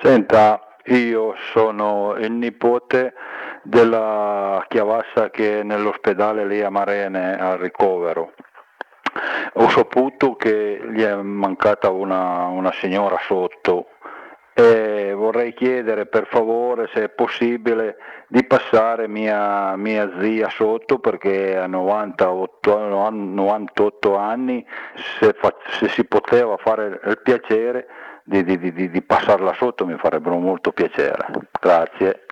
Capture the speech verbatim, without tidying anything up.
Senta, io sono il nipote della Chiavassa che è nell'ospedale lì a Marene al ricovero. Ho saputo che gli è mancata una, una signora sotto e vorrei chiedere per favore se è possibile di passare mia, mia zia sotto perché ha novantotto, novantotto anni, se, fa- se si poteva fare il piacere di, di, di, di passarla sotto mi farebbero molto piacere. Grazie.